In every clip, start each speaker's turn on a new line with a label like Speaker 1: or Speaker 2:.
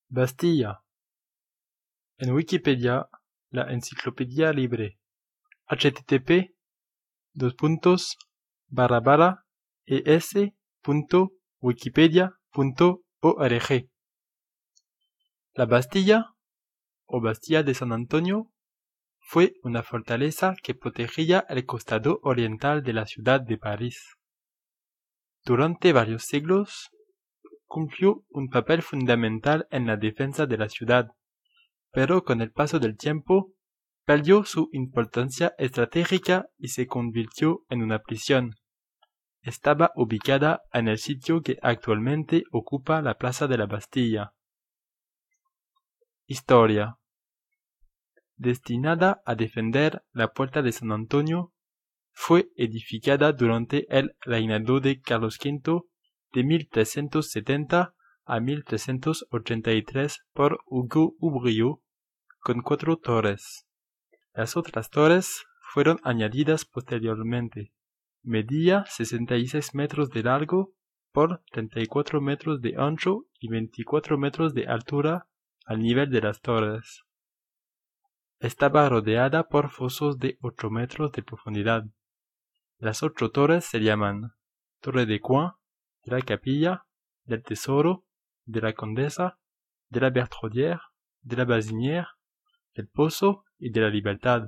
Speaker 1: Bastilla. En Wikipedia, la enciclopedia libre. http://es.wikipedia.org. La Bastilla, o Bastilla de San Antonio, fue una fortaleza que protegía el costado oriental de la ciudad de París. Durante varios siglos, cumplió un papel fundamental en la defensa de la ciudad, pero con el paso del tiempo, perdió su importancia estratégica y se convirtió en una prisión. Estaba ubicada en el sitio que actualmente ocupa la Plaza de la Bastilla. Historia. Destinada a defender la Puerta de San Antonio, fue edificada durante el reinado de Carlos V de 1370 a 1383 por Hugo Aubriot, con 4 torres. Las otras torres fueron añadidas posteriormente. Medía 66 metros de largo por 34 metros de ancho y 24 metros de altura al nivel de las torres. Estaba rodeada por fosos de 8 metros de profundidad. Las 8 torres se llaman Torre de Coin, de la Capilla, del Tesoro, de la Condesa, de la Bertraudière, de la Bazinière, del Pozo y de la Libertad.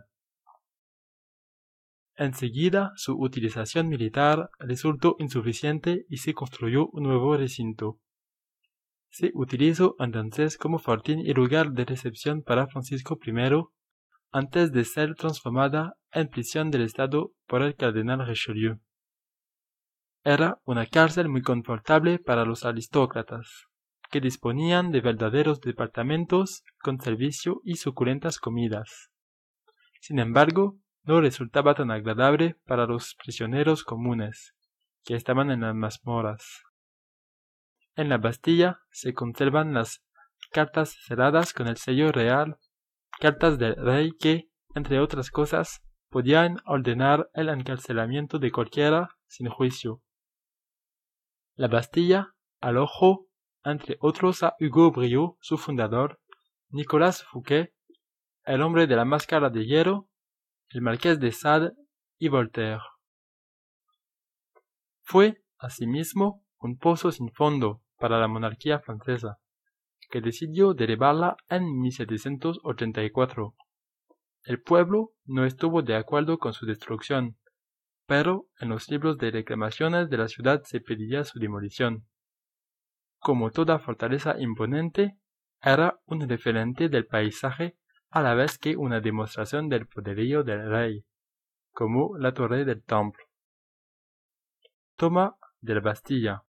Speaker 1: Enseguida, su utilización militar resultó insuficiente y se construyó un nuevo recinto. Se utilizó entonces como fortín y lugar de recepción para Francisco I, antes de ser transformada en prisión del Estado por el cardenal Richelieu. Era una cárcel muy confortable para los aristócratas, que disponían de verdaderos departamentos con servicio y suculentas comidas. Sin embargo, no resultaba tan agradable para los prisioneros comunes, que estaban en las mazmorras. En la Bastilla se conservan las cartas cerradas con el sello real, cartas del rey que, entre otras cosas, podían ordenar el encarcelamiento de cualquiera sin juicio. La Bastilla alojó, entre otros, a Hugo Aubriot, su fundador, Nicolas Fouquet, el hombre de la máscara de hierro, el Marqués de Sade y Voltaire. Fue, asimismo, un pozo sin fondo para la monarquía francesa, que decidió derribarla en 1784. El pueblo no estuvo de acuerdo con su destrucción, pero en los libros de reclamaciones de la ciudad se pedía su demolición. Como toda fortaleza imponente, era un referente del paisaje a la vez que una demostración del poderío del rey, como la torre del Temple. Toma de la Bastilla.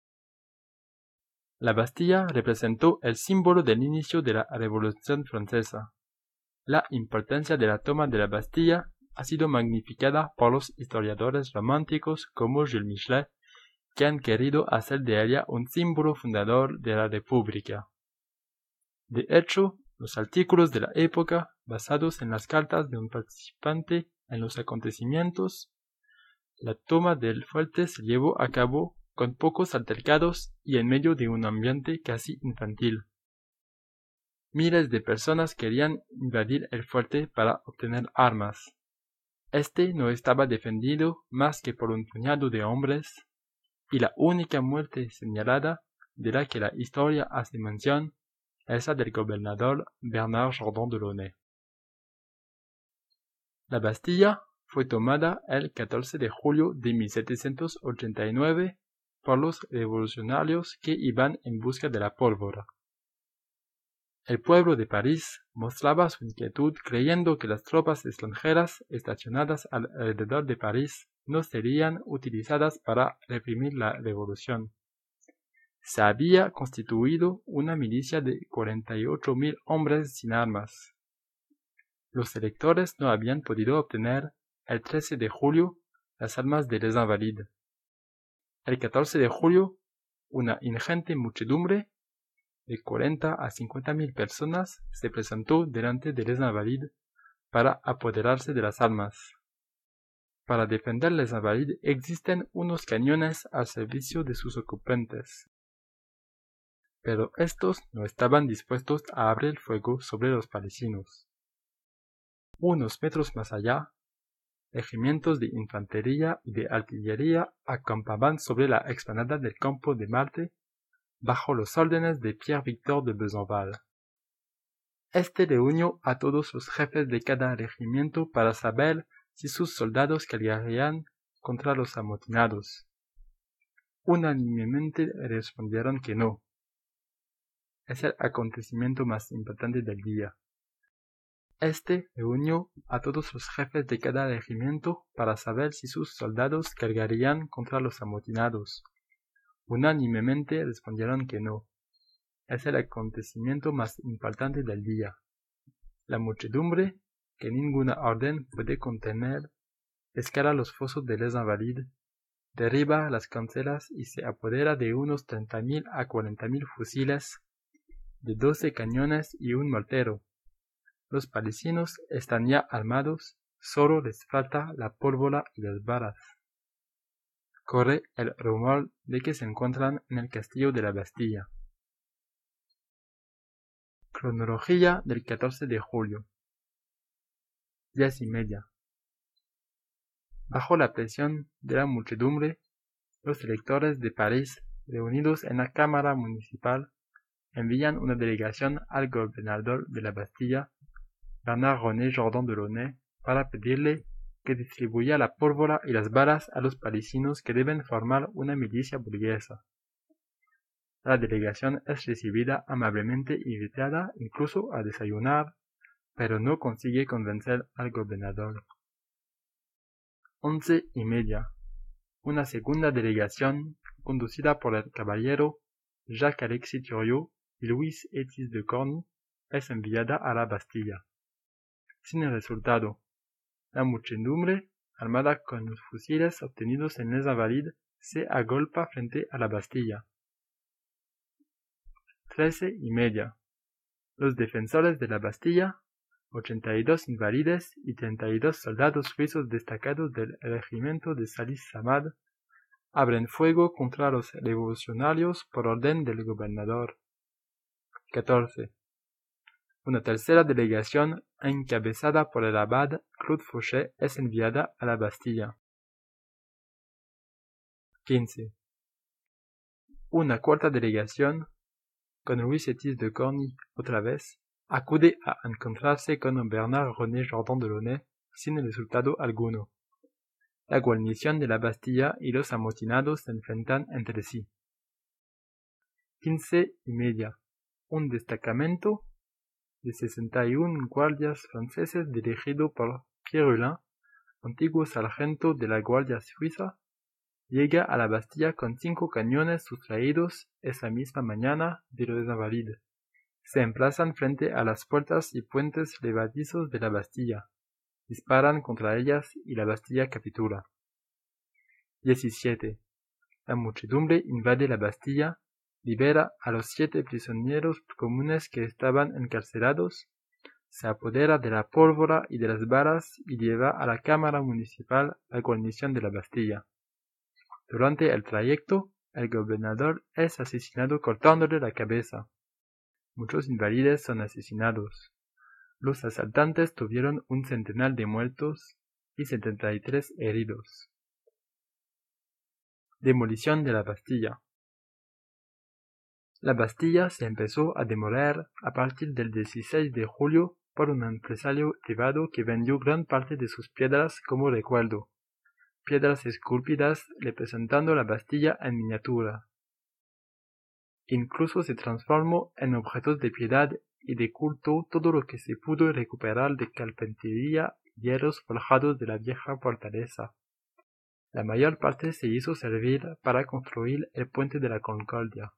Speaker 1: La Bastilla representó el símbolo del inicio de la Revolución Francesa. La importancia de la toma de la Bastilla ha sido magnificada por los historiadores románticos como Jules Michelet, que han querido hacer de ella un símbolo fundador de la República. De hecho, los artículos de la época, basados en las cartas de un participante en los acontecimientos, la toma del fuerte se llevó a cabo con pocos altercados y en medio de un ambiente casi infantil. Miles de personas querían invadir el fuerte para obtener armas. Este no estaba defendido más que por un puñado de hombres, y la única muerte señalada de la que la historia hace mención es la del gobernador Bernard Jourdan de Launay. La Bastilla fue tomada el 14 de julio de 1789 por los revolucionarios que iban en busca de la pólvora. El pueblo de París mostraba su inquietud creyendo que las tropas extranjeras estacionadas alrededor de París no serían utilizadas para reprimir la revolución. Se había constituido una milicia de 48.000 hombres sin armas. Los electores no habían podido obtener, el 13 de julio, las armas de Les Invalides. El 14 de julio, una ingente muchedumbre de 40 a 50.000 personas se presentó delante de Les Invalides para apoderarse de las armas. Para defender Les Invalides existen unos cañones al servicio de sus ocupantes. pero estos no estaban dispuestos a abrir fuego sobre los palestinos. Unos metros más allá, regimientos de infantería y de artillería acampaban sobre la explanada del campo de Marte bajo los órdenes de Pierre-Victor de Besenval. Este reunió a todos los jefes de cada regimiento para saber si sus soldados cargarían contra los amotinados. Unánimemente respondieron que no. Es el acontecimiento más importante del día. Este reunió a todos los jefes de cada regimiento para saber si sus soldados cargarían contra los amotinados. Unánimemente respondieron que no. Es el acontecimiento más importante del día. La muchedumbre, que ninguna orden puede contener, escala los fosos de Les Invalides, derriba las cancelas y se apodera de unos 30.000 a 40.000 fusiles, de 12 cañones y un mortero. Los palestinos están ya armados, solo les falta la pólvora y las balas. Corre el rumor de que se encuentran en el castillo de la Bastilla. Cronología del 14 de julio. 10:30. Bajo la presión de la muchedumbre, los electores de París, reunidos en la Cámara Municipal, envían una delegación al gobernador de la Bastilla, Bernard-René Jourdan de Launay, para pedirle que distribuya la pólvora y las balas a los parisinos que deben formar una milicia burguesa. La delegación es recibida amablemente y invitada incluso a desayunar, pero no consigue convencer al gobernador. 11:30. Una segunda delegación, conducida por el caballero Jacques-Alexis Thuriot y Louis Etis de Corny, es enviada a la Bastilla. Sin resultado. La muchedumbre, armada con los fusiles obtenidos en Les Invalides, se agolpa frente a la Bastilla. 13:30. Los defensores de la Bastilla, 82 invalides y 32 soldados suizos destacados del regimiento de Salis Samad, abren fuego contra los revolucionarios por orden del gobernador. 14. Una tercera delegación, encabezada por el abad Claude Fauchet, es enviada a la Bastilla. 15. Una cuarta delegación, con Louis Etis de Corny otra vez, acude a encontrarse con Bernard-René Jourdan de Launay sin resultado alguno. La guarnición de la Bastilla y los amotinados se enfrentan entre sí. 15:30. Un destacamento de 61 guardias franceses dirigido por Pierre Hulin, antiguo sargento de la Guardia Suiza, llega a la Bastilla con 5 cañones sustraídos esa misma mañana de los Invalides. Se emplazan frente a las puertas y puentes levadizos de la Bastilla, disparan contra ellas y la Bastilla capitula. 17. La muchedumbre invade la Bastilla, libera a los 7 prisioneros comunes que estaban encarcelados, se apodera de la pólvora y de las balas y lleva a la Cámara Municipal la guarnición de la Bastilla. Durante el trayecto, el gobernador es asesinado cortándole la cabeza. Muchos invalides son asesinados. Los asaltantes tuvieron un centenar de muertos y 73 heridos. Demolición de la Bastilla. La Bastilla se empezó a demoler a partir del 16 de julio por un empresario privado que vendió gran parte de sus piedras como recuerdo. Piedras esculpidas representando la Bastilla en miniatura. Incluso se transformó en objetos de piedad y de culto todo lo que se pudo recuperar de carpintería y hierros forjados de la vieja fortaleza. La mayor parte se hizo servir para construir el puente de la Concordia.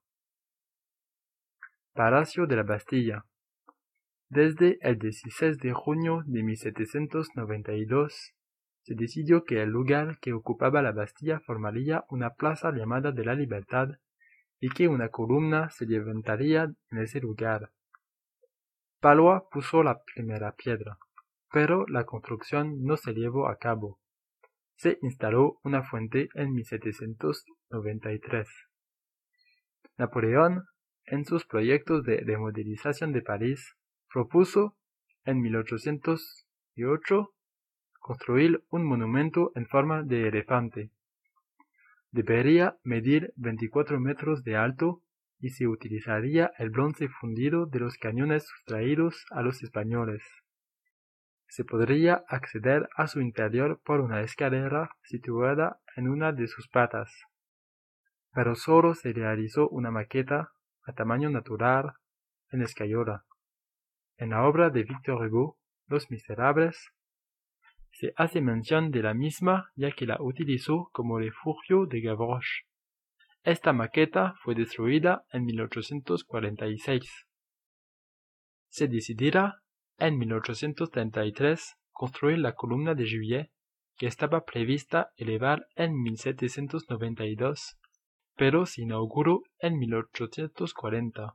Speaker 1: Palacio de la Bastilla. Desde el 16 de junio de 1792, se decidió que el lugar que ocupaba la Bastilla formaría una plaza llamada de la Libertad y que una columna se levantaría en ese lugar. Valois puso la primera piedra, pero la construcción no se llevó a cabo. Se instaló una fuente en 1793. Napoleón, en sus proyectos de remodelización de París, propuso en 1808 construir un monumento en forma de elefante. Debería medir 24 metros de alto y se utilizaría el bronce fundido de los cañones sustraídos a los españoles. Se podría acceder a su interior por una escalera situada en una de sus patas, pero solo se realizó una maqueta a tamaño natural en escayola. En la obra de Victor Hugo, Los Miserables, se hace mención de la misma ya que la utilizó como refugio de Gavroche. Esta maqueta fue destruida en 1846. Se decidirá en 1833 construir la columna de Juillet, que estaba prevista elevar en 1792, pero se inauguró en 1840.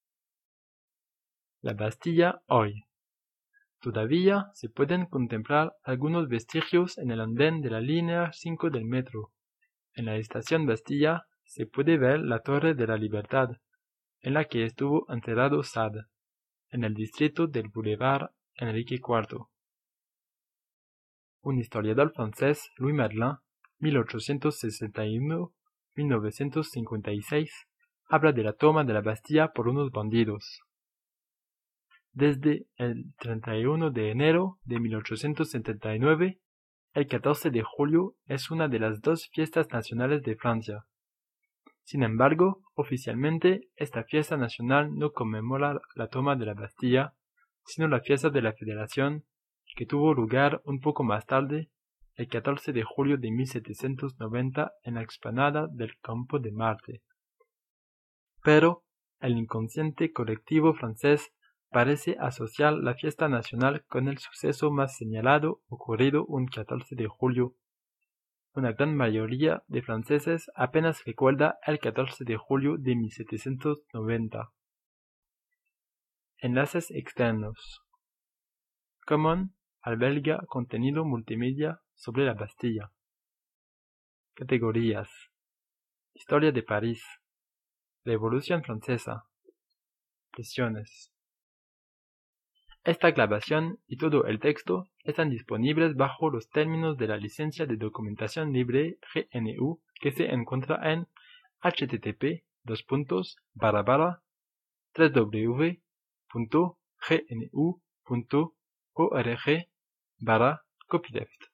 Speaker 1: La Bastilla hoy. Todavía se pueden contemplar algunos vestigios en el andén de la línea 5 del metro. En la estación Bastilla se puede ver la Torre de la Libertad, en la que estuvo enterrado Sade, en el distrito del Boulevard Enrique IV. Un historiador francés, Louis Madelin, 1861-1956, habla de la toma de la Bastilla por unos bandidos. Desde el 31 de enero de 1879, el 14 de julio es una de las dos fiestas nacionales de Francia. Sin embargo, oficialmente, esta fiesta nacional no conmemora la toma de la Bastilla, sino la fiesta de la Federación, que tuvo lugar un poco más tarde, el 14 de julio de 1790 en la explanada del Campo de Marte. Pero el inconsciente colectivo francés parece asociar la fiesta nacional con el suceso más señalado ocurrido un 14 de julio. Una gran mayoría de franceses apenas recuerda el 14 de julio de 1790. Enlaces externos. Common alberga contenido multimedia sobre la Bastilla. Categorías. Historia de París. Revolución Francesa. Presiones. Esta grabación y todo el texto están disponibles bajo los términos de la licencia de documentación libre GNU que se encuentra en http://www.gnu.org/copyleft.